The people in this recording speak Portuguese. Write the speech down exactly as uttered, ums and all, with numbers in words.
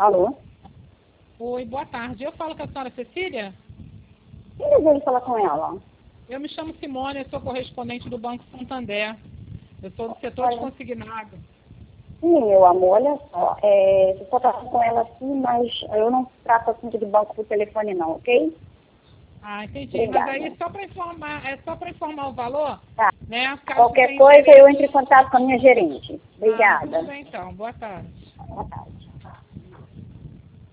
Alô? Oi, boa tarde. Eu falo com a senhora Cecília? Quem deseja falar com ela? Eu me chamo Simone, eu sou correspondente do Banco Santander. Eu sou do setor Olha. de consignado. Sim, meu amor, olha só. É, você só tá falando com ela assim, mas eu não trato assunto de banco por telefone não, ok? Ah, entendi. Obrigada. Mas aí só para informar, é só para informar o valor, Tá. né? Caso Qualquer tenha coisa eu interesse. entro em contato com a minha gerente. Ah, Obrigada. tudo bem então. Boa tarde. Boa tarde.